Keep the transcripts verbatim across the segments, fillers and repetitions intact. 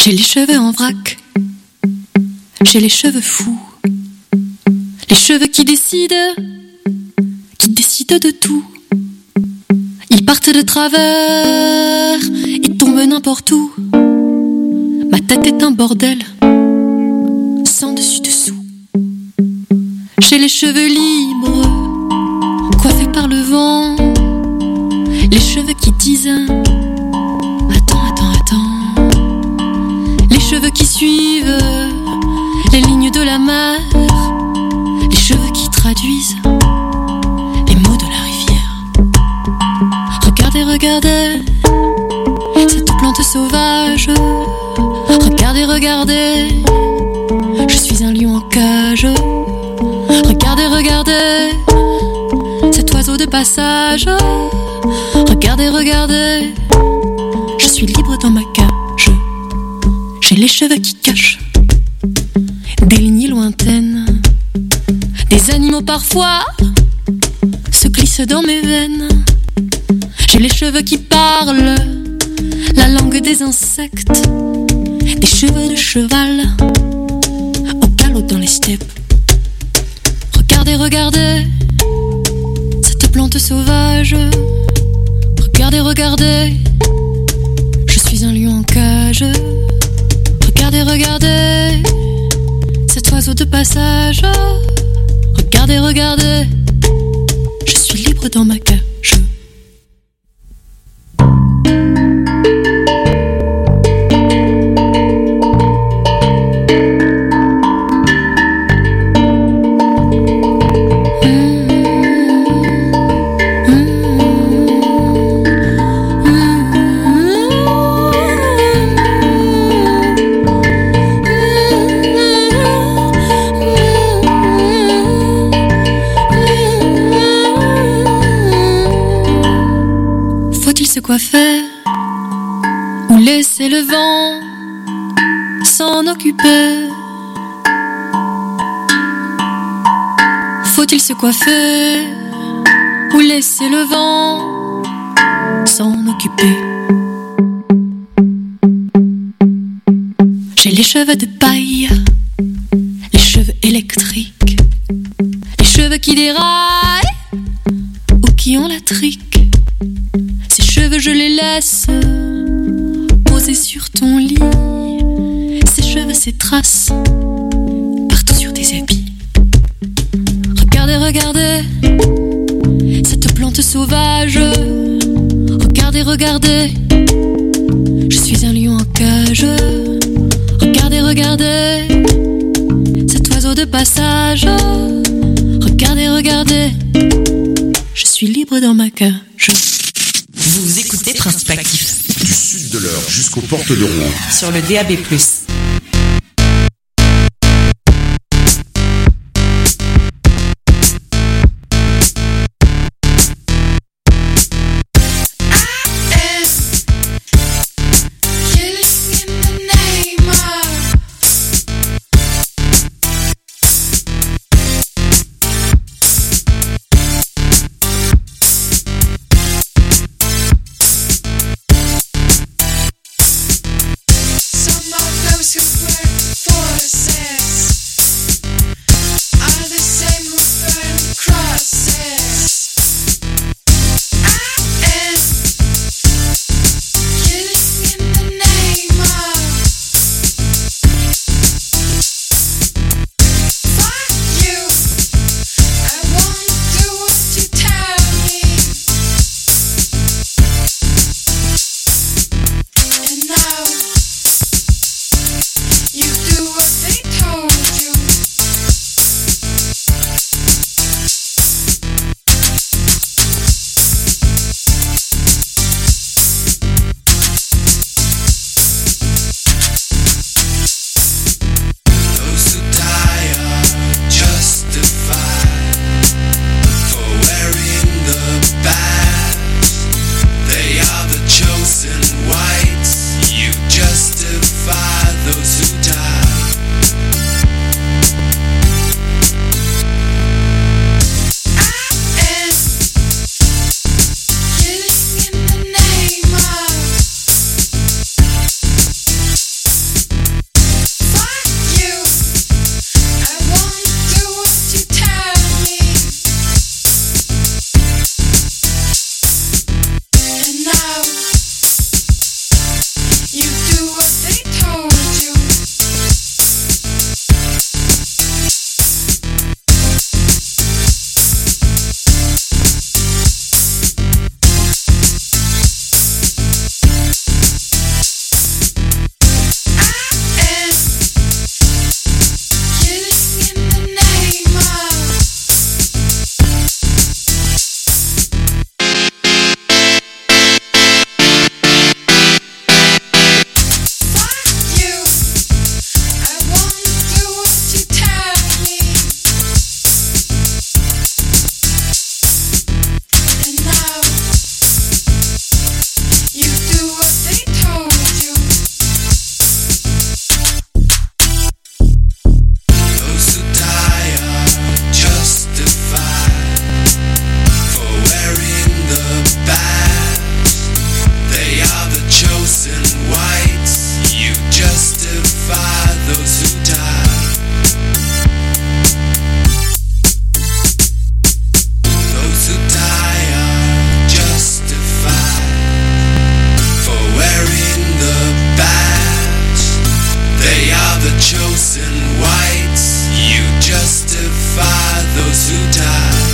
J'ai les cheveux en vrac, j'ai les cheveux fous, les cheveux qui décident, qui décident de tout. Ils partent de travers et tombent n'importe où. Ma tête est un bordel, sans dessus-dessous. J'ai les cheveux libres, coiffés par le vent. Les cheveux qui disent attends, attends, attends. Les cheveux qui suivent les lignes de la mer. Les cheveux qui traduisent les mots de la rivière. Regardez, regardez cette plante sauvage. Regardez, regardez, je suis un lion en cage. Regardez, regardez cet oiseau de passage. Regardez, regardez, je suis libre dans ma cage. J'ai les cheveux qui cachent des lignes lointaines. Des animaux parfois se glissent dans mes veines. J'ai les cheveux qui parlent la langue des insectes. Des cheveux de cheval au galop dans les steppes. Regardez, regardez cette plante sauvage. Regardez, regardez, je suis un lion en cage. Regardez, regardez cet oiseau de passage. Regardez, regardez, je suis libre dans ma cage. Coiffer ou laisser le vent s'en occuper? Faut-il se coiffer ou laisser le vent s'en occuper? J'ai les cheveux de paille, les cheveux électriques, les cheveux qui déraillent ou qui ont la trique. Je les laisse poser sur ton lit. Ces cheveux, ces traces partout sur tes habits. Regardez, regardez cette plante sauvage. Regardez, regardez, je suis un lion en cage. Regardez, regardez cet oiseau de passage. Regardez, regardez, je suis libre dans ma cage. Vous écoutez Principe Actif. Du sud de l'Eure jusqu'aux portes de Rouen. Sur le D A B plus. Some of them chosen whites, you justify those who die.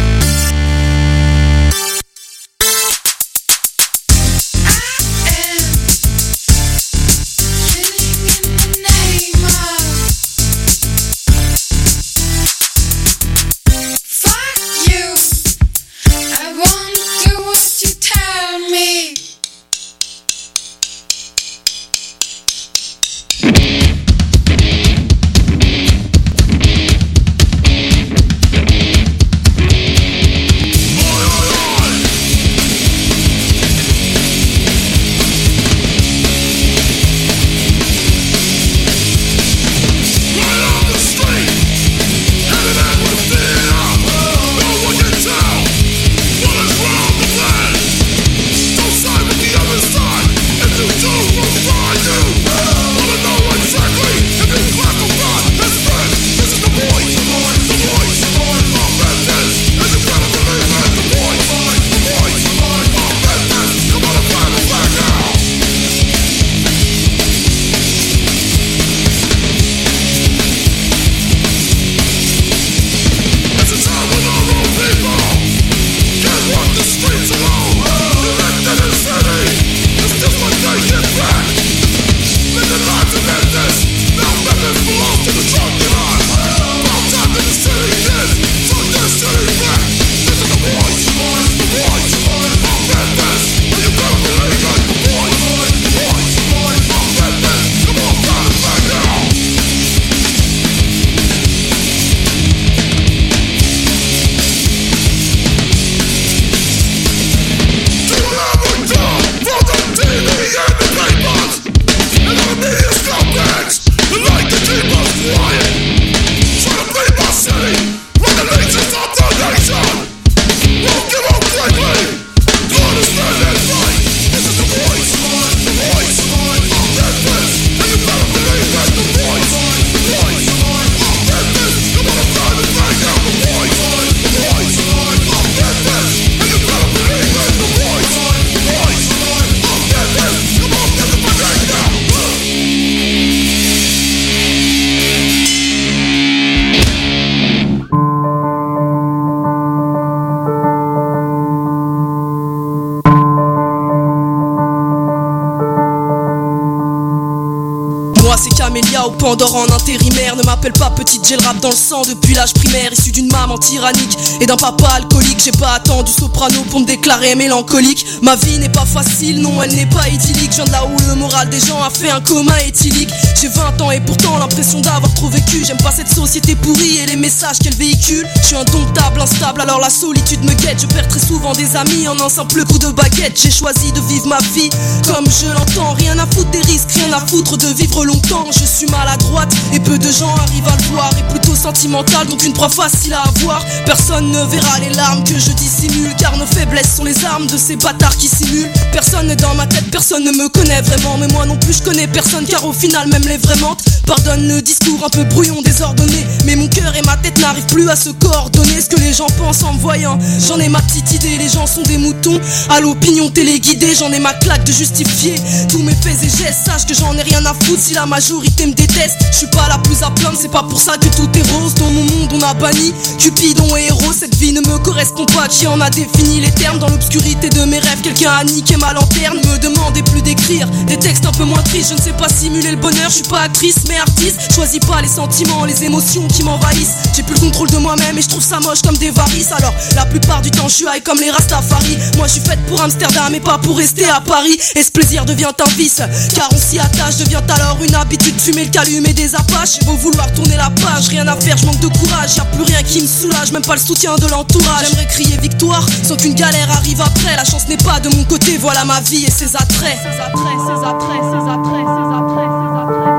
Pandore en intérimaire, ne m'appelle pas petite, j'ai le rap dans le sang depuis l'âge primaire. Issu d'une maman tyrannique et d'un papa alcoolique, j'ai pas attendu soprano pour me déclarer mélancolique. Ma vie n'est pas facile, non elle n'est pas idyllique. Je viens de là où le moral des gens a fait un coma éthylique. J'ai vingt ans et pourtant l'impression d'avoir trop vécu. J'aime pas cette société pourrie et les messages qu'elle véhicule. Je suis indomptable, instable, alors la solitude me guette. Je perds très souvent des amis en un simple coup de baguette. J'ai choisi de vivre ma vie comme je l'entends. Rien à foutre des risques, rien à foutre de vivre longtemps. Je suis maladroite et peu de gens arrivent à le voir. Et plutôt sentimentale, donc une proie facile à avoir. Personne ne verra les larmes que je dissimule, car nos faiblesses sont les armes de ces bâtards qui simulent. Personne n'est dans ma tête, personne ne me connaît vraiment. Mais moi non plus je connais personne, car au final même les vrais mentent. Pardonne le discours un peu brouillon, désordonné, mais mon cœur et ma tête n'arrivent plus à se coordonner. Ce que les gens pensent en me voyant, j'en ai ma petite idée. Les gens sont des moutons, à l'opinion téléguidée. J'en ai ma claque de justifier tous mes faits et gestes. Sache que j'en ai rien à foutre si la majorité me déteste. Je suis pas la plus à plaindre, c'est pas pour ça que tout est rose. Dans mon monde on a banni Cupidon et héros. Cette vie ne me correspond pas, qui en a défini les termes. Dans l'obscurité de mes rêves, quelqu'un a niqué ma lanterne. Me demandez plus d'écrire des textes un peu moins tristes. Je ne sais pas simuler le bonheur, je suis pas actrice mais artiste. Choisis pas les sentiments, les émotions qui m'envahissent. J'ai plus le contrôle de moi-même et je trouve ça moche comme des varices. Alors la plupart du temps je suis high comme les Rastafari. Moi je suis faite pour Amsterdam et pas pour rester à Paris. Et ce plaisir devient un vice, car on s'y attache. Devient alors une habitude, fumer le calume et des apaches. Faut vouloir tourner la page, rien à faire, je manque de courage. Y'a plus rien qui me soulage, même pas le soutien de l'entourage. J'aimerais crier victoire, sans qu'une galère arrive après. La chance n'est pas de mon côté, voilà ma vie et ses attraits. Ses attraits, ses attraits, ses attraits, ses attraits, ses attraits.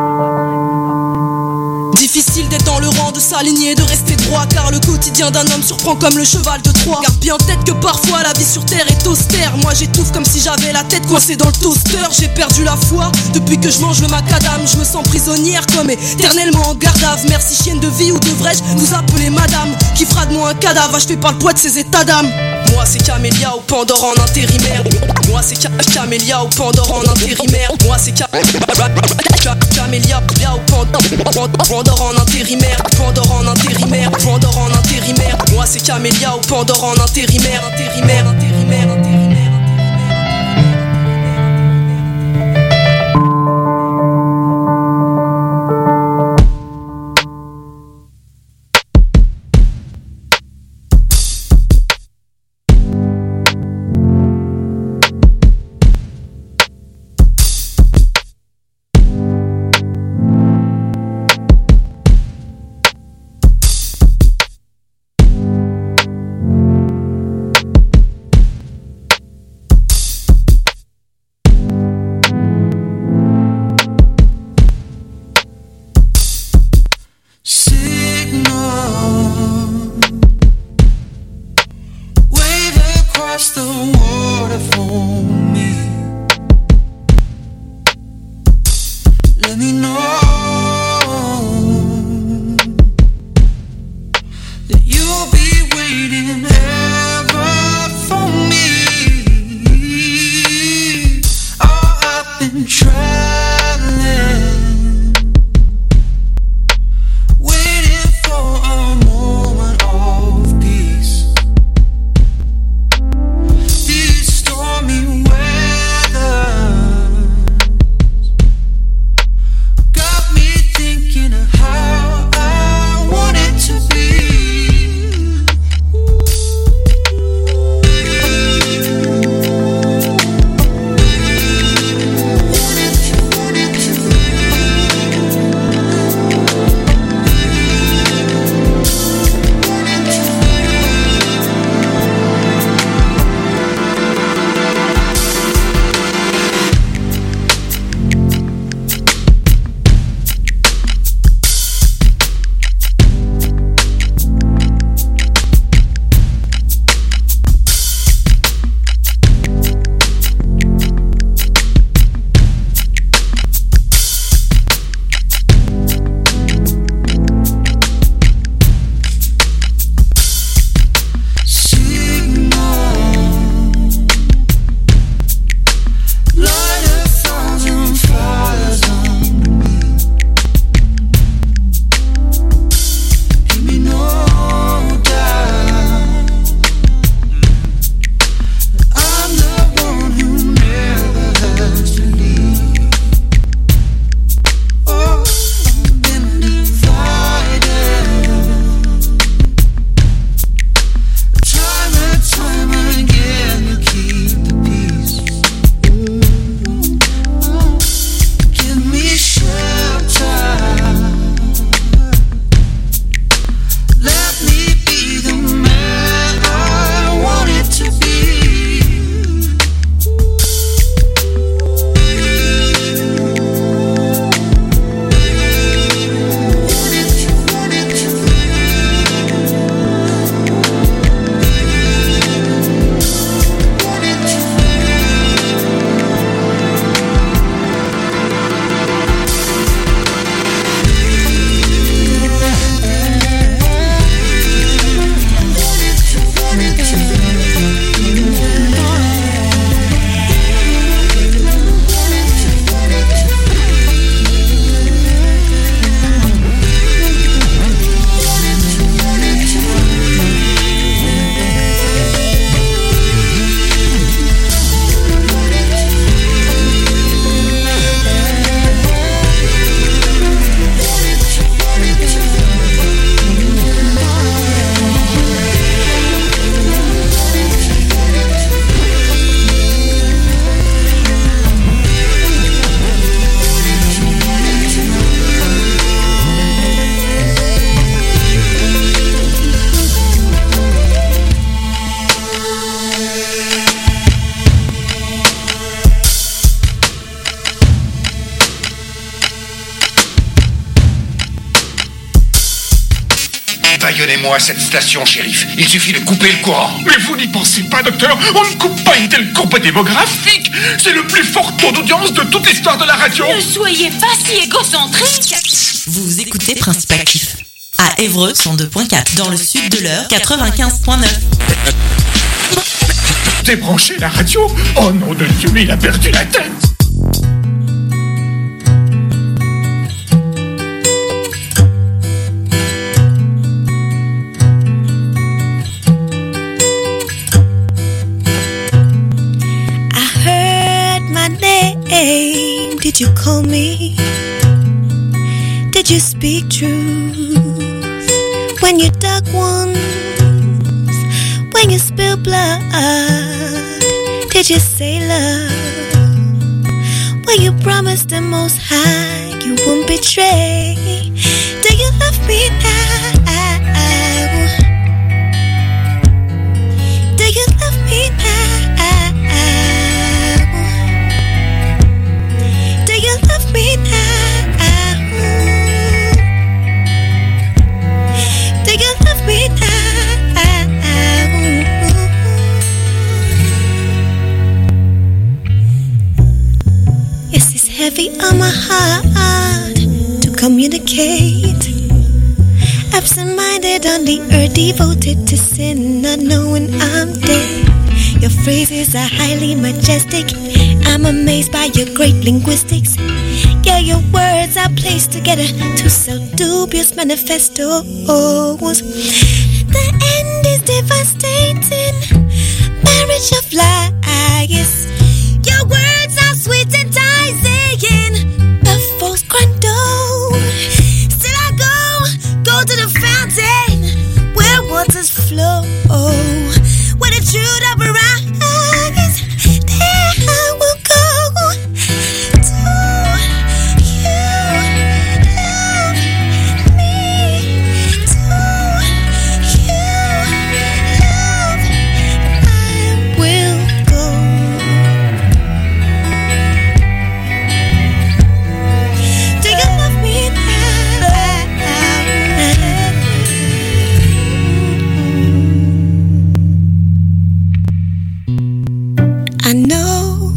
Difficile d'être dans le rang, de s'aligner, de rester droit, car le quotidien d'un homme surprend comme le cheval de Troie. Garde bien en tête que parfois la vie sur terre est austère. Moi j'étouffe comme si j'avais la tête coincée dans le toaster. J'ai perdu la foi depuis que je mange le macadam. Je me sens prisonnière comme éternellement en garde à vue. Merci chienne de vie, ou devrais-je vous appeler madame, qui fera de moi un cadavre achevé par le poids de ses états d'âme. Moi c'est Camélia ou Pandore en intérimaire. Moi c'est Camélia ou Pandore en intérimaire. Moi c'est Camélia ou Pandore Pandore en intérimaire, Pandore en intérimaire, Pandore en intérimaire. Moi c'est Camélia ou Pandore en intérimaire, intérimaire, intérimaire, intérimaire. Baillonnez-moi cette station, shérif. Il suffit de couper le courant. Mais vous n'y pensez pas, docteur. On ne coupe pas une telle courbe démographique. C'est le plus fort taux d'audience de toute l'histoire de la radio. Ne soyez pas si égocentrique. Vous écoutez Principe Actif. À Évreux, cent deux point quatre. Dans le sud de l'Eure, quatre-vingt-quinze point neuf. Débranchez la radio. Oh nom de Dieu, mais il a perdu la tête. Did you speak truth when you dug wounds? When you spill blood, did you say love? When you promised the Most High you won't betray? Do you love me now? Do you love me now? Do you love me now? Do you love me now? Heavy on my heart to communicate. Absent-minded on the earth, devoted to sin, not knowing I'm dead. Your phrases are highly majestic. I'm amazed by your great linguistics. Yeah, your words are placed together to sell dubious manifestos. The end is devastating. Marriage of lies. Your words are sweet and enticing, but false crumble. Still I go, go to the fountain where waters flow. Where the truth of arise, there I will go. Do you love me? Do you love? I will go. I know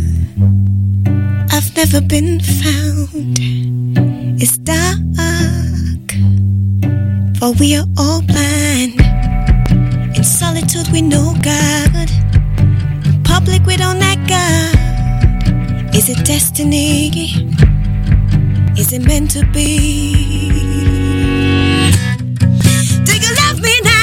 I've never been found. It's dark, for we are all blind. In solitude we know God. In public we don't act God. Is it destiny? Is it meant to be? Do you love me now?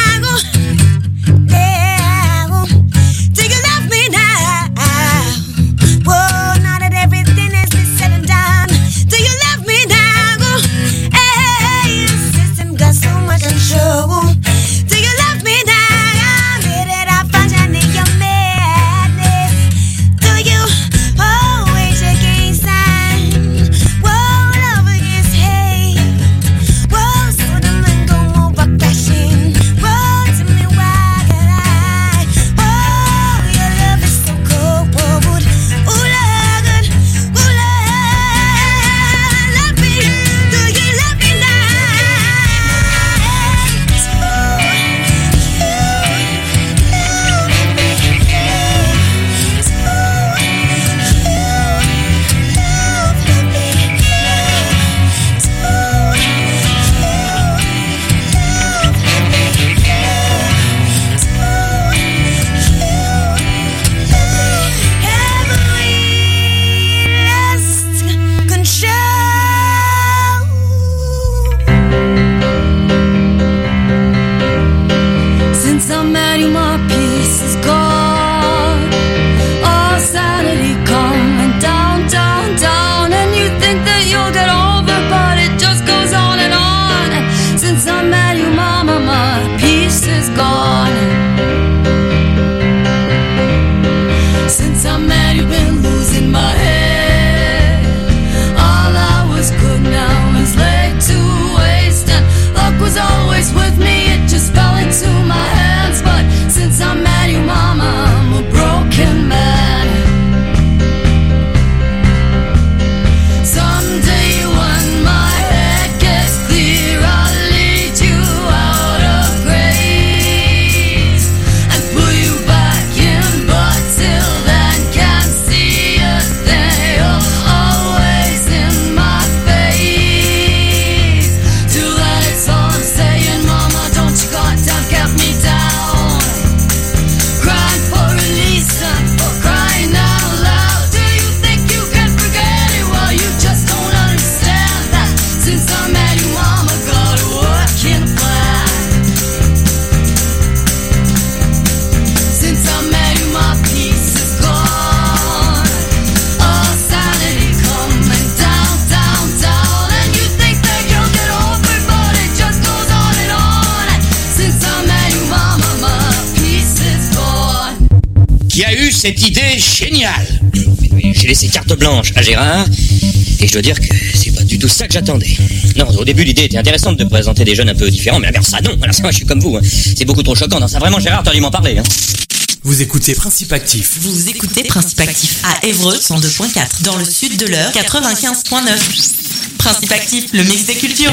cette idée géniale. J'ai laissé carte blanche à Gérard, et je dois dire que c'est pas du tout ça que j'attendais. Non, au début, l'idée était intéressante de présenter des jeunes un peu différents, mais alors ça, non. Alors ça, moi, je suis comme vous. Hein. C'est beaucoup trop choquant. Non, ça, vraiment, Gérard, t'as dû m'en parler. Hein. Vous écoutez Principe Actif. Vous écoutez Principe Actif à Évreux cent deux virgule quatre, dans le sud de l'Eure quatre-vingt-quinze virgule neuf. Principe Actif, le mix des cultures.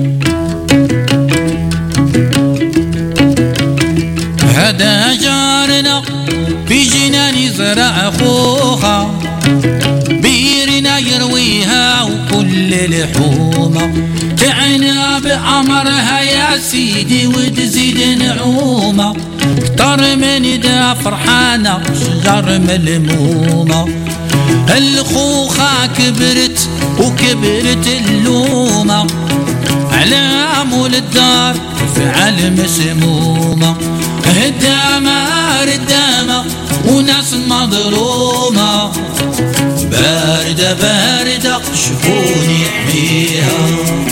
هذا جارنا في جنان زرع خوخة بيرنا يرويها وكل لحومة تعنا بأمرها يا سيدي وتزيد نعومة كتر من دا فرحانة شجر ملمومة الخوخة كبرت وكبرت اللومة على مول الدار فعل مسمومة هدامة ردامة وناس مظلومة باردة باردة شكون يحميها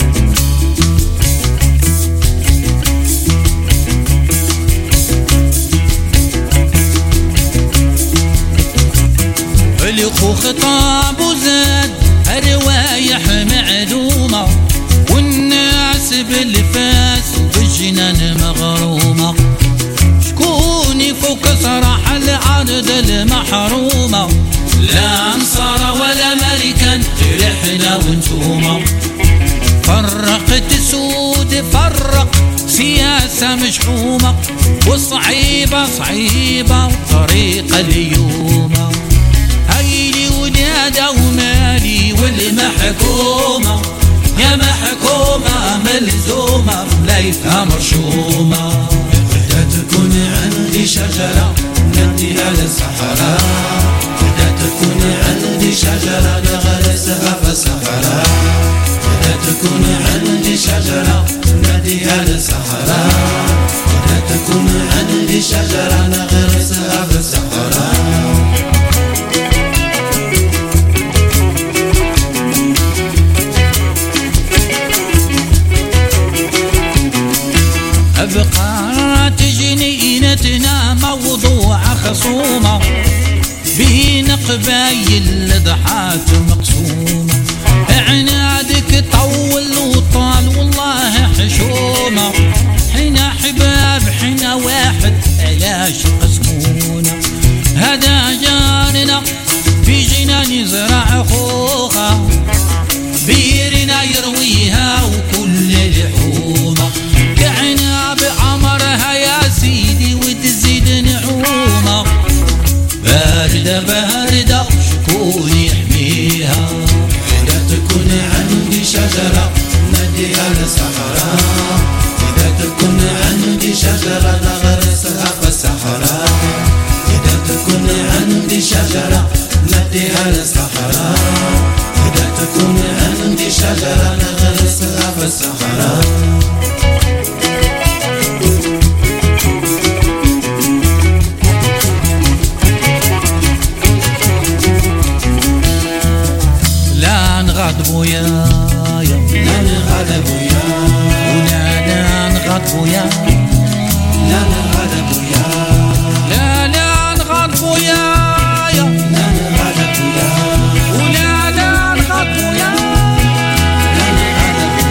الخوخ طاب وزاد روايح معلومة والناس بالفاس والجنان مغرومة شكون فوق صراحة العرض المحرومة لا انصار ولا ملكا جرحنا وانتوما فرقت سود فرق سياسة مشحومة وصعيبة صعيبة طريقة اليومة هيلي ولادة ومالي والمحكومة يا محكومة ملزومة بلايفها مرشومة بدها تكون عندي شجرة نديها للصحراء بدها تكون عندي شجرة نغرسها في الصحراء بدها تكون عندي شجرة نديها للصحراء بدها تكون عندي شجرة نغرسها في الصحراء أبقات جنينتنا موضوع خصومة بين قبايل ضحات مقسومة عنادك طول وطال والله حشومة حنا حباب حنا واحد علاش قسمونا هذا جارنا في جنان زرع خوخة بيرنا يرويها وكل لحومة قعنا بعمرها يا سيدي وتزيد نعومة باردة باردة شكون يحميها إذا تكون عندي شجرة نديها للصحراء إذا تكون عندي شجرة نغرسها في الصحراء إذا تكون عندي شجرة نديها للصحراء إذا تكون عندي شجرة نغرسها في الصحراء لا نغضبوا يا لا نغضبوا يا ولا لا نغضبوا يا لا نغضبوا يا لا لا نغضبوا يا لا نغضبوا يا ولا لا نغضبوا يا لا نغضبوا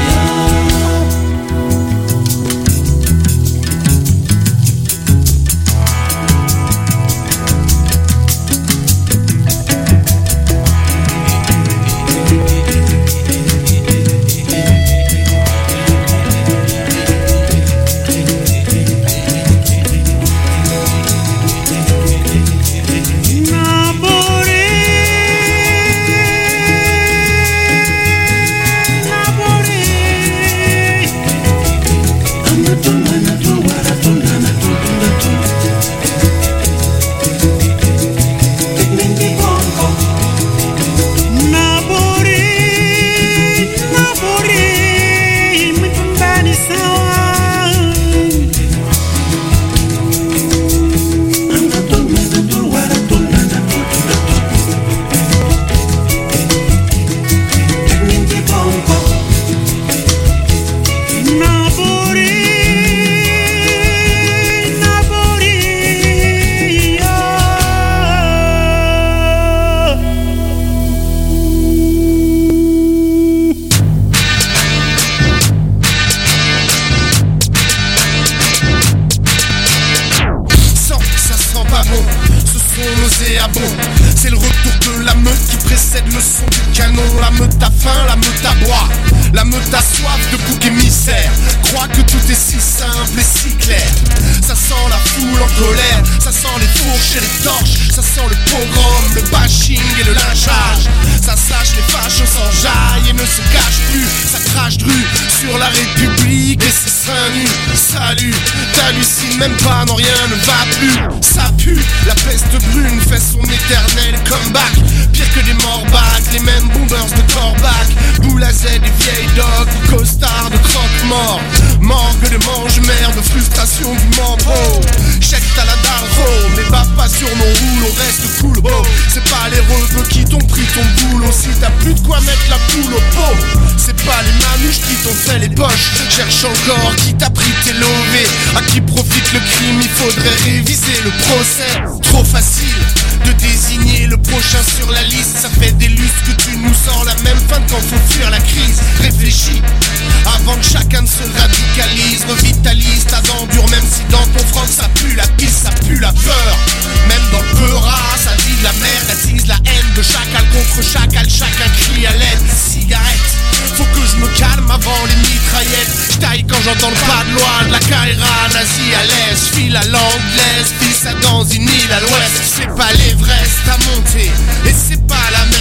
soif de bouc émissaire, croit que tout est si simple et si clair. Ça sent la foule en colère, ça sent les fourches et les torches, ça sent le pogrom, le bashing et le lynchage. Ça sache les fâches s'enjaillent et ne se cache plus. Ça crache dru sur la République et ses seins nus. Salut, t'hallucines même pas, non rien ne va plus. Ça pue, la peste brune fait son éternel comeback. Pire que des morbacs, les mêmes boomers de Corbac. Boule à Z, des vieilles dogs, costards de croque-mort. Morgue de mange-merde, frustration du membre. Oh, check t'as la dalle, oh, mais va pas sur mon roule, on reste cool, oh. C'est pas les rebeux qui t'ont pris ton boulot. Si t'as plus de quoi mettre la poule au pot, c'est pas les manouches qui t'ont fait les poches. Cherche encore qui t'a pris tes lovés. À qui profite le crime, il faudrait réviser le procès. Trop facile de désigner le prochain sur la liste. Ça fait des lustres que tu nous sors la même fin quand faut fuir la crise. Réfléchis avant que chacun ne se radicalise. Revitalise ta dent dure, même si dans ton franc ça pue la pisse, ça pue la peur. Même dans le peurat, ça dit de la merde, attise la haine de chacal contre chacal, chacun crie à l'aide. Cigarette, faut que je me calme avant les mitraillettes. J'taille quand j'entends le pas de loi de la Kaira nazie à l'aise. File à l'anglaise, fils à dans une île à l'ouest. C'est pas l'Everest à monter et c'est pas la